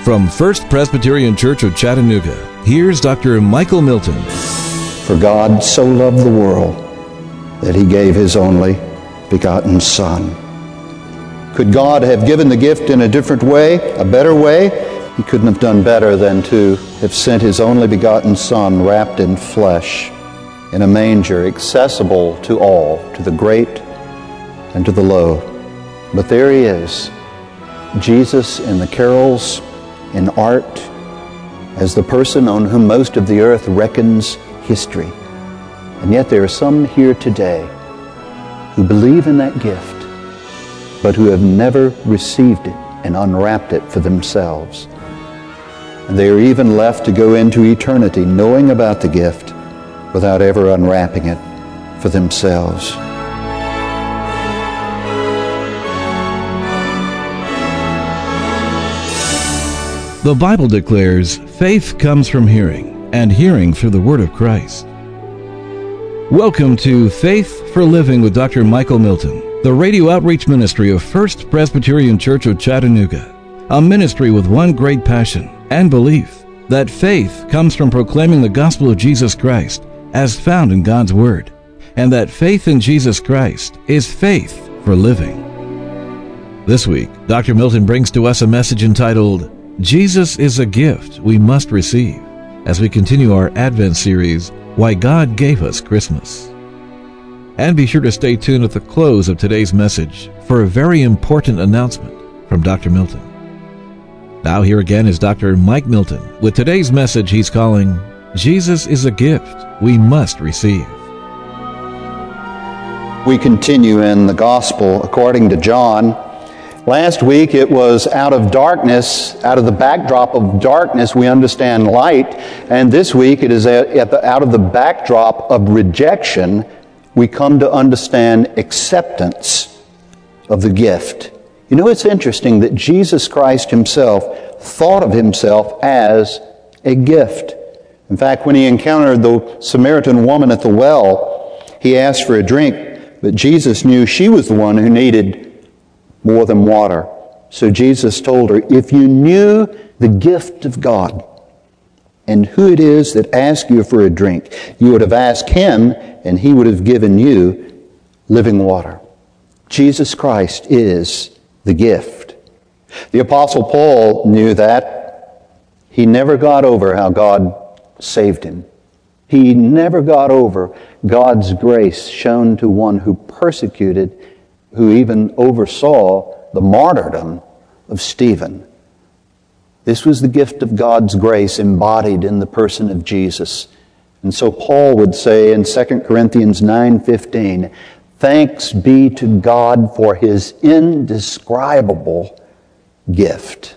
From First Presbyterian Church of Chattanooga, here's Dr. Michael Milton. For God so loved the world that he gave his only begotten Son. Could God have given the gift in a different way, a better way? He couldn't have done better than to have sent his only begotten Son wrapped in flesh in a manger, accessible to all, to the great and to the low. But there he is, Jesus in the carols, in art, as the person on whom most of the earth reckons history. And yet there are some here today who believe in that gift, but who have never received it and unwrapped it for themselves. And they are even left to go into eternity knowing about the gift without ever unwrapping it for themselves. The Bible declares faith comes from hearing, and hearing through the Word of Christ. Welcome to Faith for Living with Dr. Michael Milton, the radio outreach ministry of First Presbyterian Church of Chattanooga, a ministry with one great passion and belief that faith comes from proclaiming the gospel of Jesus Christ as found in God's Word, and that faith in Jesus Christ is faith for living. This week, Dr. Milton brings to us a message entitled, Jesus is a Gift We Must Receive, as we continue our Advent series, Why God Gave Us Christmas. And be sure to stay tuned at the close of today's message for a very important announcement from Dr. Milton. Now here again is Dr. Mike Milton with today's message he's calling, Jesus is a Gift We Must Receive. We continue in the Gospel according to John. Last week it was out of darkness, out of the backdrop of darkness we understand light, and this week it is out of the backdrop of rejection we come to understand acceptance of the gift. You know, it's interesting that Jesus Christ himself thought of himself as a gift. In fact, when he encountered the Samaritan woman at the well, he asked for a drink, but Jesus knew she was the one who needed more than water. So Jesus told her, if you knew the gift of God and who it is that asks you for a drink, you would have asked him and he would have given you living water. Jesus Christ is the gift. The Apostle Paul knew that. He never got over how God saved him. He never got over God's grace shown to one who persecuted, who even oversaw the martyrdom of Stephen. This was the gift of God's grace embodied in the person of Jesus. And so Paul would say in 2 Corinthians 9:15, thanks be to God for his indescribable gift.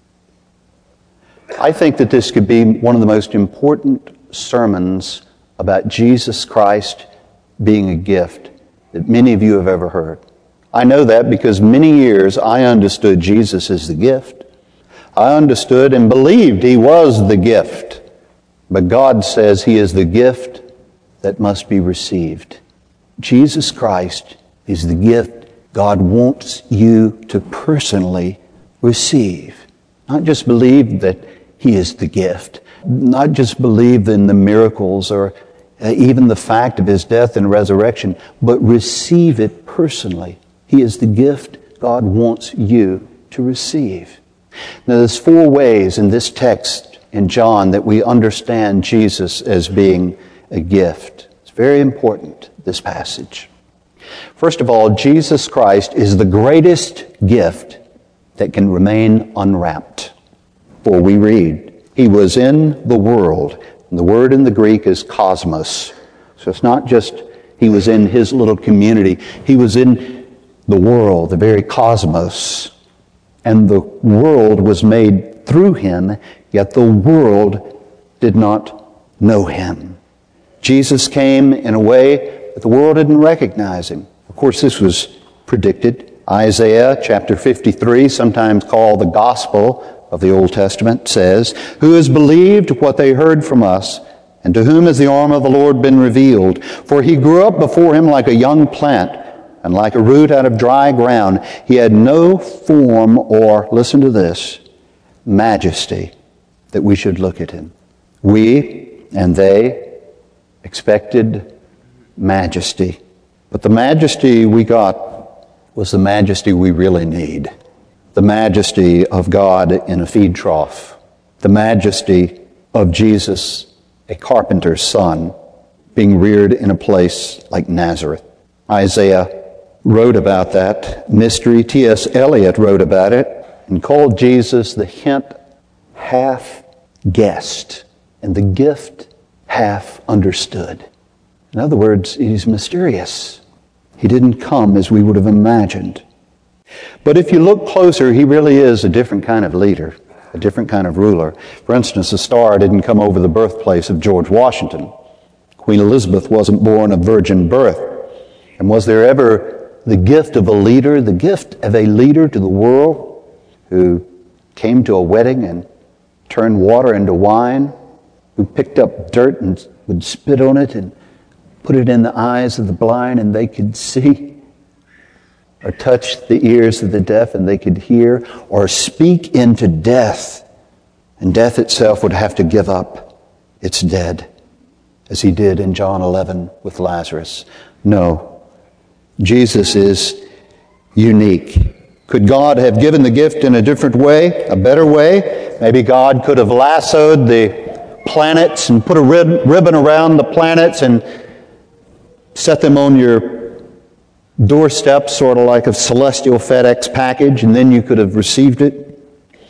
I think that this could be one of the most important sermons about Jesus Christ being a gift that many of you have ever heard. I know that because many years I understood Jesus as the gift. I understood and believed he was the gift. But God says he is the gift that must be received. Jesus Christ is the gift God wants you to personally receive. Not just believe that he is the gift. Not just believe in the miracles or even the fact of his death and resurrection, but receive it personally. He is the gift God wants you to receive. Now, there's 4 ways in this text in John that we understand Jesus as being a gift. It's very important, this passage. First of all, Jesus Christ is the greatest gift that can remain unwrapped. For we read, he was in the world. And the word in the Greek is cosmos. So it's not just he was in his little community. He was in the world, the very cosmos. And the world was made through him, yet the world did not know him. Jesus came in a way that the world didn't recognize him. Of course, this was predicted. Isaiah chapter 53, sometimes called the Gospel of the Old Testament, says, who has believed what they heard from us, and to whom has the arm of the Lord been revealed? For he grew up before him like a young plant, and like a root out of dry ground. He had no form or, listen to this, majesty that we should look at him. We and they expected majesty. But the majesty we got was the majesty we really need. The majesty of God in a feed trough. The majesty of Jesus, a carpenter's son, being reared in a place like Nazareth. Isaiah wrote about that mystery. T.S. Eliot wrote about it and called Jesus the hint half guessed and the gift half understood. In other words, he's mysterious. He didn't come as we would have imagined. But if you look closer, he really is a different kind of leader, a different kind of ruler. For instance, the star didn't come over the birthplace of George Washington. Queen Elizabeth wasn't born of virgin birth. And was there ever the gift of a leader to the world who came to a wedding and turned water into wine, who picked up dirt and would spit on it and put it in the eyes of the blind and they could see, or touch the ears of the deaf and they could hear, or speak into death, and death itself would have to give up its dead, as he did in John 11 with Lazarus? No, Jesus is unique. Could God have given the gift in a different way, a better way? Maybe God could have lassoed the planets and put a ribbon around the planets and set them on your doorstep, sort of like a celestial FedEx package, and then you could have received it.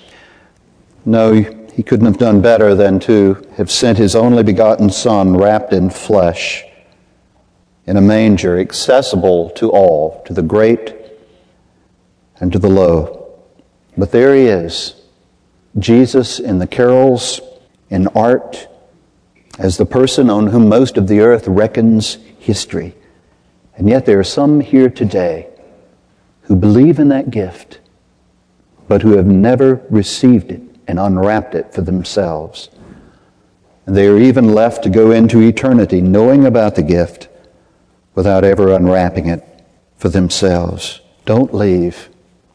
No, he couldn't have done better than to have sent his only begotten Son wrapped in flesh in a manger, accessible to all, to the great and to the low. But there he is, Jesus in the carols, in art, as the person on whom most of the earth reckons history. And yet there are some here today who believe in that gift, but who have never received it and unwrapped it for themselves. And they are even left to go into eternity knowing about the gift without ever unwrapping it for themselves. Don't leave,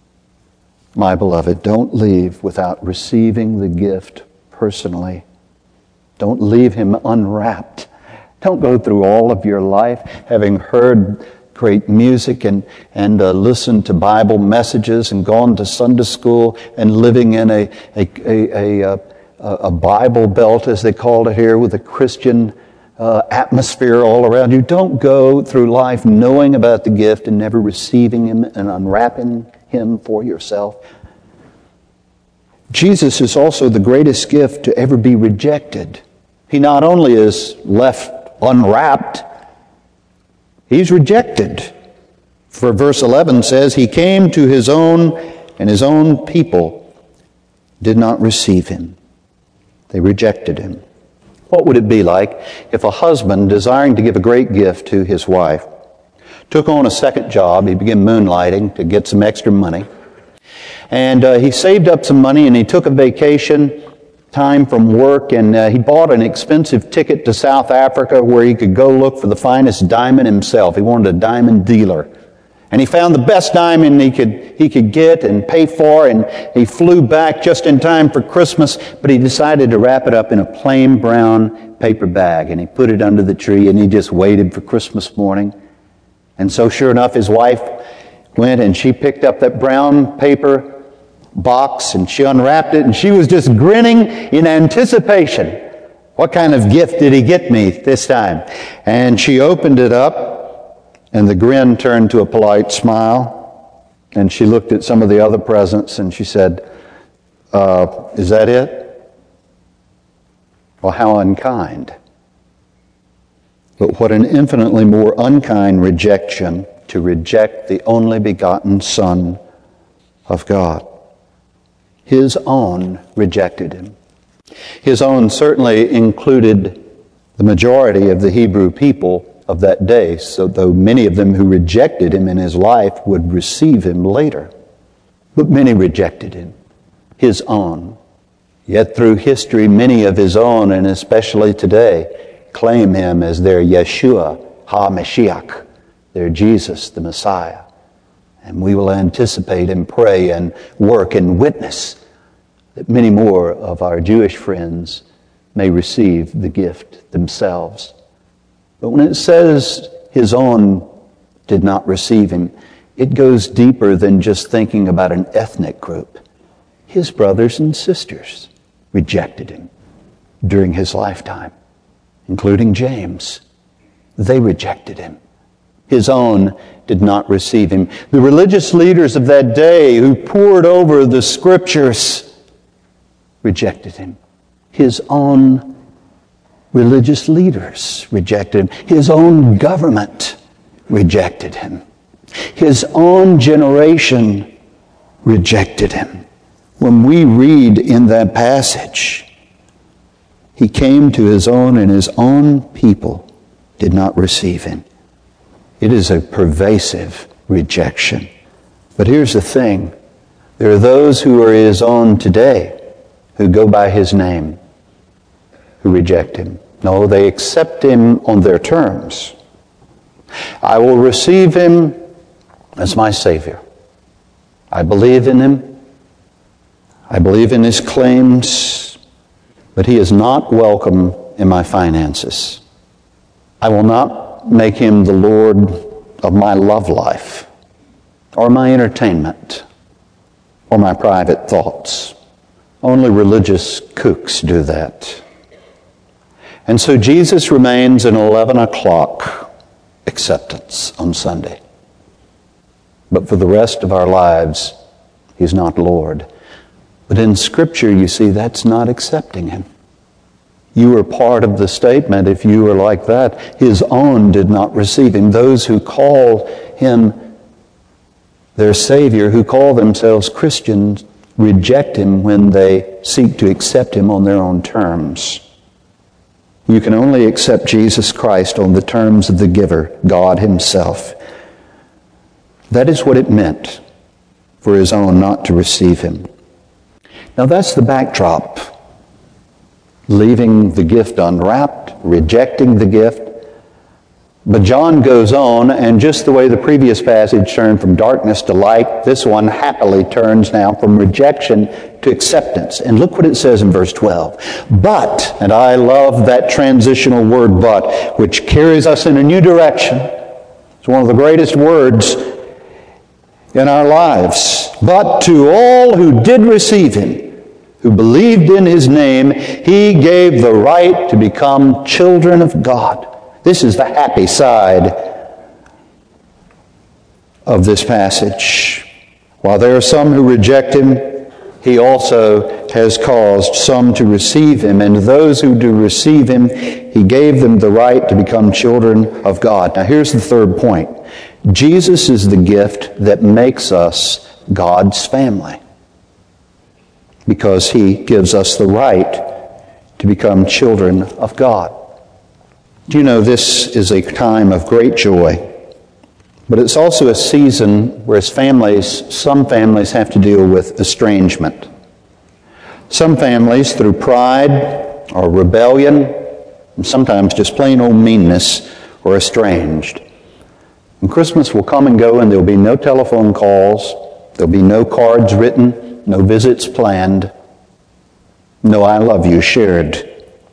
my beloved, don't leave without receiving the gift personally. Don't leave him unwrapped. Don't go through all of your life having heard great music and listened to Bible messages and gone to Sunday school and living in a Bible belt, as they called it here, with a Christian atmosphere all around you. Don't go through life knowing about the gift and never receiving him and unwrapping him for yourself. Jesus is also the greatest gift to ever be rejected. He not only is left unwrapped, he's rejected. For verse 11 says, he came to his own, and his own people did not receive him. They rejected him. What would it be like if a husband, desiring to give a great gift to his wife, took on a second job? He began moonlighting to get some extra money. And he saved up some money and he took a vacation time from work, and he bought an expensive ticket to South Africa where he could go look for the finest diamond himself. He wanted a diamond dealer. And he found the best diamond he could get and pay for, and he flew back just in time for Christmas, but he decided to wrap it up in a plain brown paper bag, and he put it under the tree, and he just waited for Christmas morning. And so sure enough, his wife went and she picked up that brown paper box and she unwrapped it, and she was just grinning in anticipation. What kind of gift did he get me this time? And she opened it up, and the grin turned to a polite smile, and she looked at some of the other presents and she said, is that it? Well, how unkind. But what an infinitely more unkind rejection to reject the only begotten Son of God. His own rejected him. His own certainly included the majority of the Hebrew people of that day, so though many of them who rejected him in his life would receive him later. But many rejected him, his own. Yet through history, many of his own, and especially today, claim him as their Yeshua HaMashiach, their Jesus, the Messiah. And we will anticipate and pray and work and witness that many more of our Jewish friends may receive the gift themselves. But when it says his own did not receive him, it goes deeper than just thinking about an ethnic group. His brothers and sisters rejected him during his lifetime, including James. They rejected him. His own did not receive him. The religious leaders of that day who pored over the Scriptures rejected him. His own religious leaders rejected him. His own government rejected him. His own generation rejected him. When we read in that passage, he came to his own and his own people did not receive him. It is a pervasive rejection. But here's the thing. There are those who are his own today who go by his name, who reject him. No, they accept him on their terms. I will receive him as my Savior. I believe in him. I believe in his claims, but he is not welcome in my finances. I will not make him the Lord of my love life, or my entertainment, or my private thoughts. Only religious kooks do that. And so Jesus remains an 11 o'clock acceptance on Sunday. But for the rest of our lives, he's not Lord. But in Scripture, you see, that's not accepting him. You are part of the statement if you are like that. His own did not receive him. Those who call him their Savior, who call themselves Christians, reject him when they seek to accept him on their own terms. You can only accept Jesus Christ on the terms of the giver, God himself. That is what it meant for his own not to receive him. Now that's the backdrop. Leaving the gift unwrapped, rejecting the gift. But John goes on, and just the way the previous passage turned from darkness to light, this one happily turns now from rejection to acceptance. And look what it says in verse 12. But, and I love that transitional word but, which carries us in a new direction. It's one of the greatest words in our lives. But to all who did receive him, who believed in his name, he gave the right to become children of God. This is the happy side of this passage. While there are some who reject him, he also has caused some to receive him. And those who do receive him, he gave them the right to become children of God. Now here's the third point. Jesus is the gift that makes us God's family, because he gives us the right to become children of God. Do you know this is a time of great joy, but it's also a season where some families have to deal with estrangement. Some families, through pride or rebellion, and sometimes just plain old meanness, are estranged. And Christmas will come and go, and there'll be no telephone calls, there'll be no cards written, no visits planned, no I love you shared.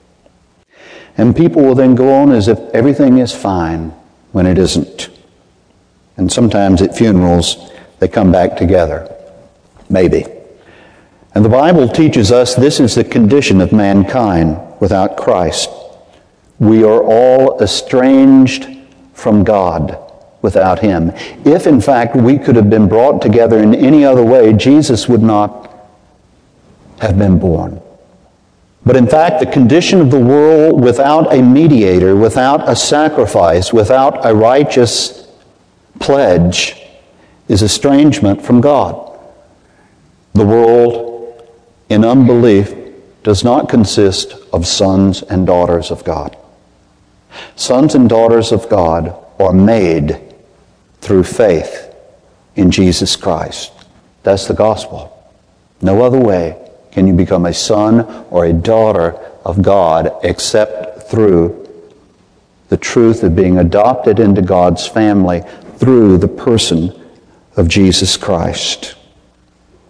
And people will then go on as if everything is fine when it isn't. And sometimes at funerals, they come back together. Maybe. And the Bible teaches us this is the condition of mankind without Christ. We are all estranged from God without him. If, in fact, we could have been brought together in any other way, Jesus would not have been born. But in fact, the condition of the world without a mediator, without a sacrifice, without a righteous pledge, is estrangement from God. The world, in unbelief, does not consist of sons and daughters of God. Sons and daughters of God are made through faith in Jesus Christ. That's the gospel. No other way can you become a son or a daughter of God except through the truth of being adopted into God's family through the person of Jesus Christ.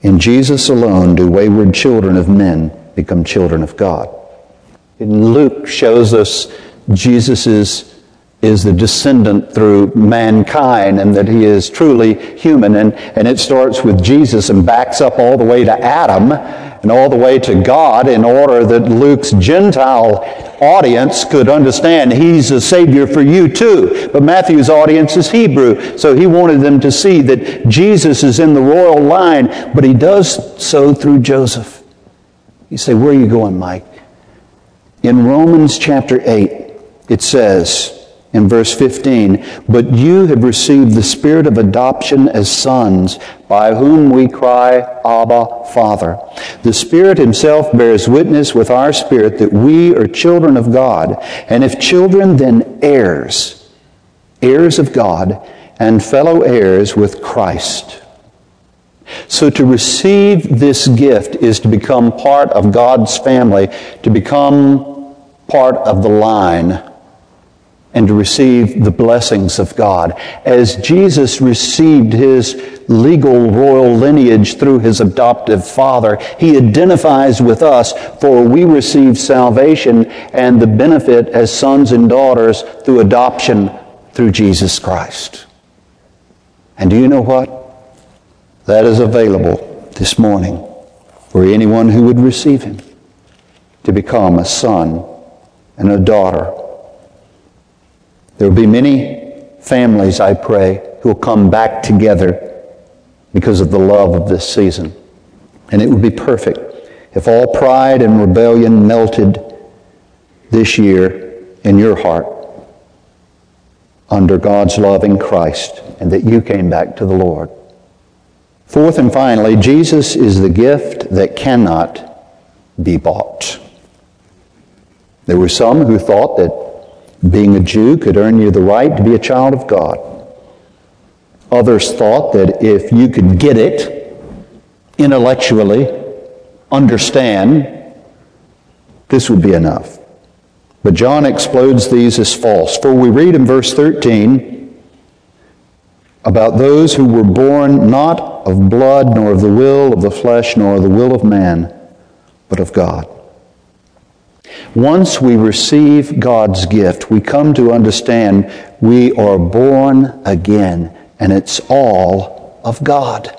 In Jesus alone do wayward children of men become children of God. And Luke shows us Jesus is the descendant through mankind, and that he is truly human. And it starts with Jesus and backs up all the way to Adam and all the way to God, in order that Luke's Gentile audience could understand he's a Savior for you too. But Matthew's audience is Hebrew, so he wanted them to see that Jesus is in the royal line, but he does so through Joseph. You say, where are you going, Mike? In Romans chapter 8, it says, in verse 15, but you have received the Spirit of adoption as sons, by whom we cry, Abba, Father. The Spirit himself bears witness with our spirit that we are children of God. And if children, then heirs, heirs of God, and fellow heirs with Christ. So to receive this gift is to become part of God's family, to become part of the line, and to receive the blessings of God. As Jesus received his legal royal lineage through his adoptive father, he identifies with us, for we receive salvation and the benefit as sons and daughters through adoption through Jesus Christ. And do you know what? That is available this morning for anyone who would receive him, to become a son and a daughter. There will be many families, I pray, who will come back together because of the love of this season. And it would be perfect if all pride and rebellion melted this year in your heart under God's love in Christ, and that you came back to the Lord. Fourth and finally, Jesus is the gift that cannot be bought. There were some who thought that being a Jew could earn you the right to be a child of God. Others thought that if you could get it intellectually, understand, this would be enough. But John explodes these as false. For we read in verse 13 about those who were born not of blood, nor of the will of the flesh, nor of the will of man, but of God. Once we receive God's gift, we come to understand we are born again, and it's all of God,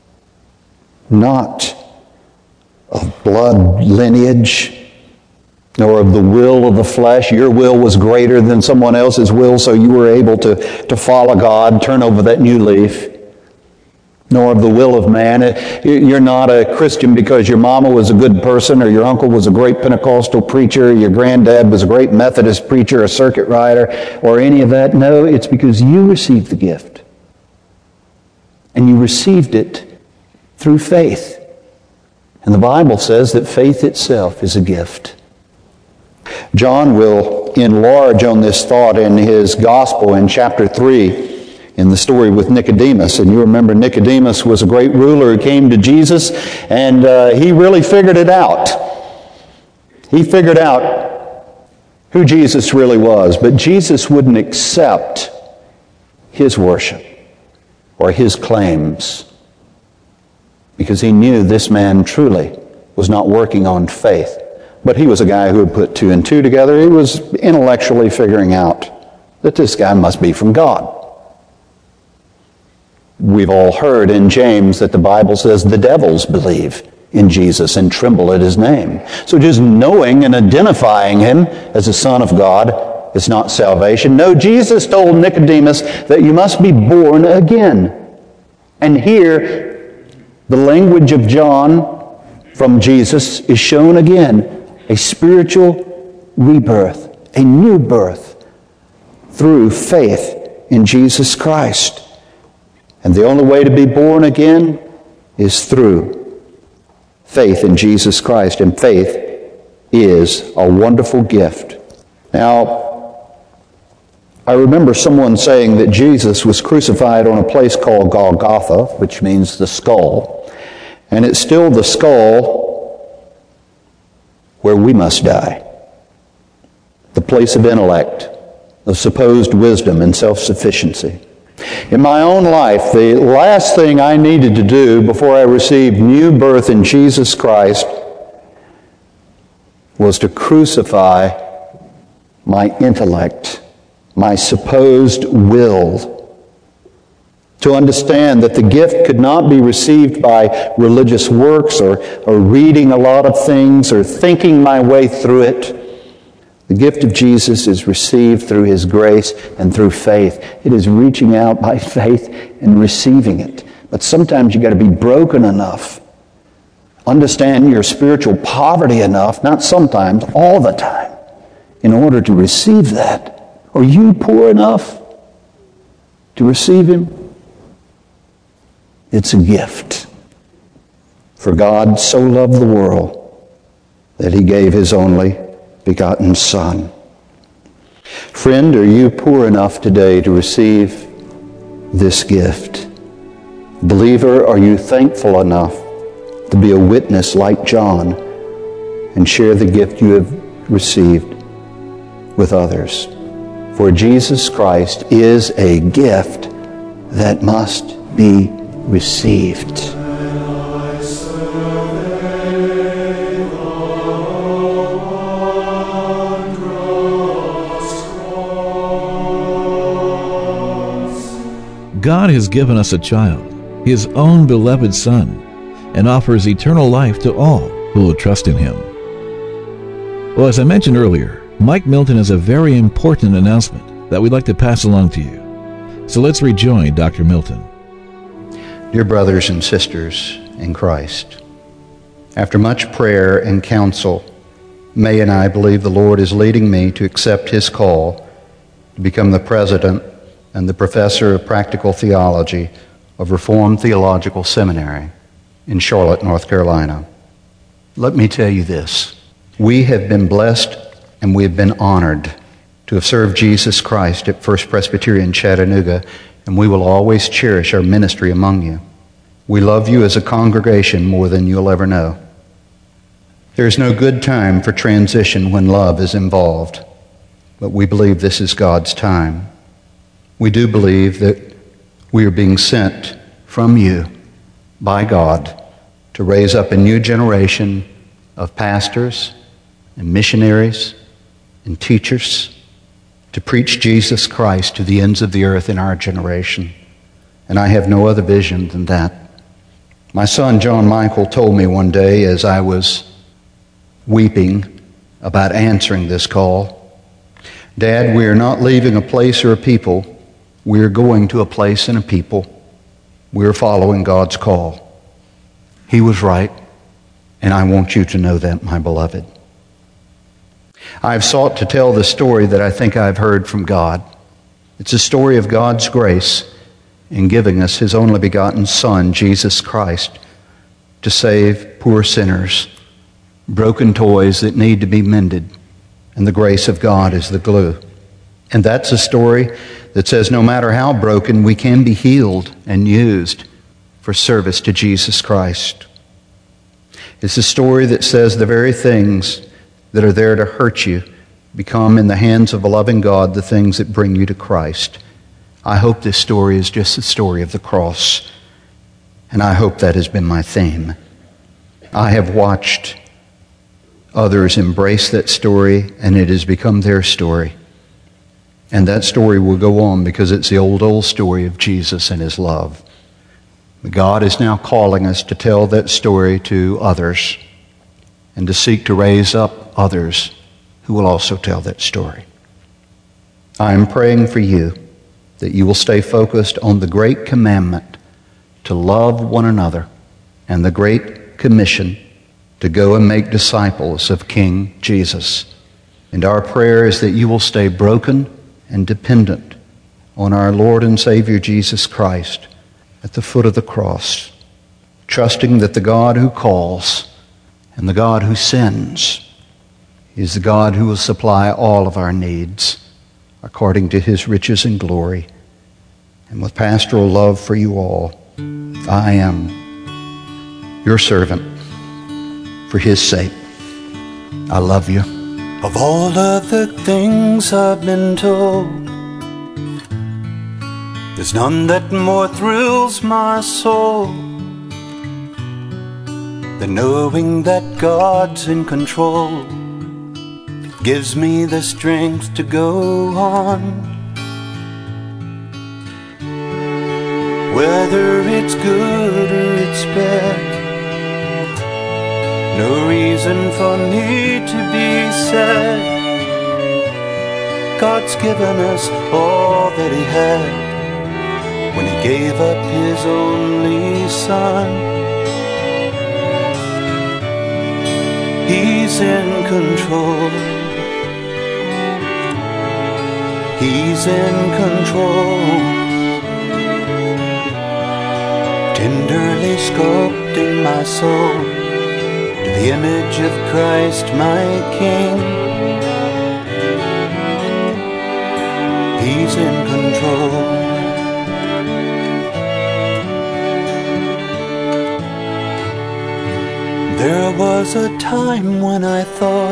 not of blood lineage, nor of the will of the flesh. Your will was greater than someone else's will, so you were able to follow God, turn over that new leaf. Nor of the will of man. You're not a Christian because your mama was a good person, or your uncle was a great Pentecostal preacher, or your granddad was a great Methodist preacher, a circuit rider, or any of that. No, it's because you received the gift. And you received it through faith. And the Bible says that faith itself is a gift. John will enlarge on this thought in his gospel in chapter 3. In the story with Nicodemus. And you remember Nicodemus was a great ruler who came to Jesus, and he really figured it out. He figured out who Jesus really was, but Jesus wouldn't accept his worship or his claims because he knew this man truly was not working on faith. But he was a guy who had put two and two together. He was intellectually figuring out that this guy must be from God. We've all heard in James that the Bible says the devils believe in Jesus and tremble at his name. So just knowing and identifying him as a son of God is not salvation. No, Jesus told Nicodemus that you must be born again. And here, the language of John from Jesus is shown again. A spiritual rebirth, a new birth through faith in Jesus Christ. And the only way to be born again is through faith in Jesus Christ. And faith is a wonderful gift. Now, I remember someone saying that Jesus was crucified on a place called Golgotha, which means the skull. And it's still the skull where we must die. The place of intellect, of supposed wisdom and self-sufficiency. In my own life, the last thing I needed to do before I received new birth in Jesus Christ was to crucify my intellect, my supposed will, to understand that the gift could not be received by religious works or reading a lot of things or thinking my way through it. The gift of Jesus is received through His grace and through faith. It is reaching out by faith and receiving it. But sometimes you've got to be broken enough, understand your spiritual poverty enough, not sometimes, all the time, in order to receive that. Are you poor enough to receive Him? It's a gift. For God so loved the world that He gave His only begotten Son. Friend, are you poor enough today to receive this gift? Believer, are you thankful enough to be a witness like John and share the gift you have received with others? For Jesus Christ is a gift that must be received. God has given us a child, His own beloved Son, and offers eternal life to all who will trust in Him. Well, as I mentioned earlier, Mike Milton has a very important announcement that we'd like to pass along to you. So let's rejoin Dr. Milton. Dear brothers and sisters in Christ, after much prayer and counsel, May and I believe the Lord is leading me to accept His call to become the president and the professor of practical theology of Reformed Theological Seminary in Charlotte, North Carolina. Let me tell you this. We have been blessed and we have been honored to have served Jesus Christ at First Presbyterian Chattanooga, and we will always cherish our ministry among you. We love you as a congregation more than you'll ever know. There is no good time for transition when love is involved, but we believe this is God's time. We do believe that we are being sent from you by God to raise up a new generation of pastors and missionaries and teachers to preach Jesus Christ to the ends of the earth in our generation. And I have no other vision than that. My son John Michael told me one day as I was weeping about answering this call, "Dad, we are not leaving a place or a people. We are going to a place and a people. We are following God's call." He was right, and I want you to know that, my beloved. I've sought to tell the story that I think I've heard from God. It's a story of God's grace in giving us His only begotten Son, Jesus Christ, to save poor sinners, broken toys that need to be mended, and the grace of God is the glue. And that's a story that says no matter how broken, we can be healed and used for service to Jesus Christ. It's a story that says the very things that are there to hurt you become, in the hands of a loving God, the things that bring you to Christ. I hope this story is just the story of the cross, and I hope that has been my theme. I have watched others embrace that story, and it has become their story. And that story will go on because it's the old story of Jesus and His love. But God is now calling us to tell that story to others and to seek to raise up others who will also tell that story. I am praying for you that you will stay focused on the great commandment to love one another and the great commission to go and make disciples of King Jesus. And our prayer is that you will stay broken and dependent on our Lord and Savior Jesus Christ at the foot of the cross, trusting that the God who calls and the God who sends is the God who will supply all of our needs according to His riches and glory. And with pastoral love for you all, I am your servant for His sake. I love you. Of all of the things I've been told, There's none that more thrills my soul than knowing that God's in control. It gives me the strength to go on. Whether it's good or it's bad, no reason for me to be sad. God's given us all that He had when He gave up His only Son. He's in control. He's in control. Tenderly sculpting my soul to the image of Christ my King. He's in control. There was a time when I thought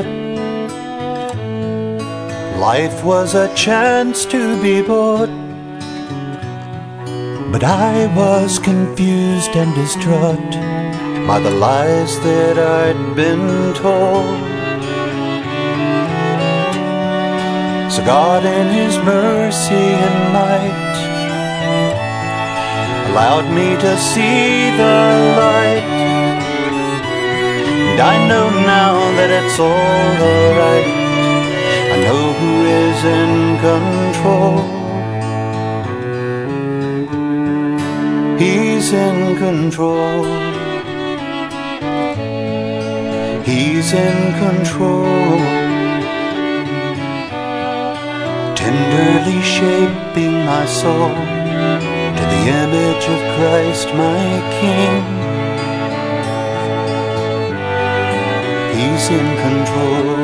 life was a chance to be bought, but I was confused and distraught by the lies that I'd been told. So God in His mercy and might allowed me to see the light. And I know now that it's all alright. I know who is in control. He's in control. He's in control. Tenderly shaping my soul to the image of Christ my King. He's in control.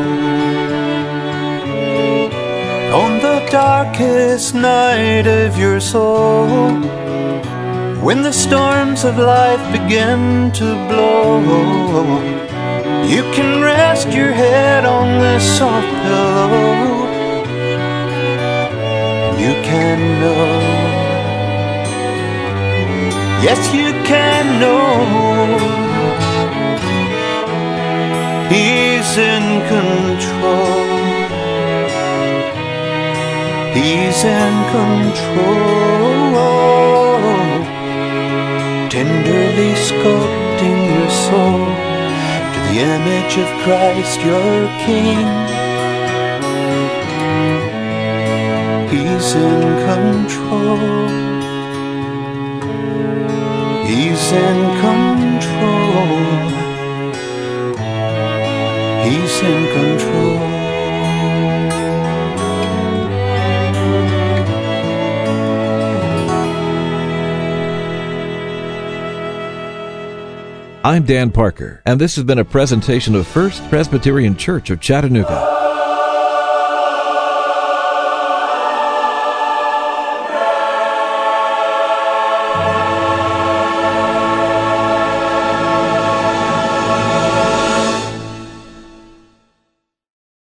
On the darkest night of your soul, when the storms of life begin to blow, you can rest your head on this soft pillow. You can know, yes you can know, He's in control. He's in control. Tenderly sculpting your soul to the image of Christ your King. He's in control. He's in control. He's in control. I'm Dan Parker, and this has been a presentation of First Presbyterian Church of Chattanooga.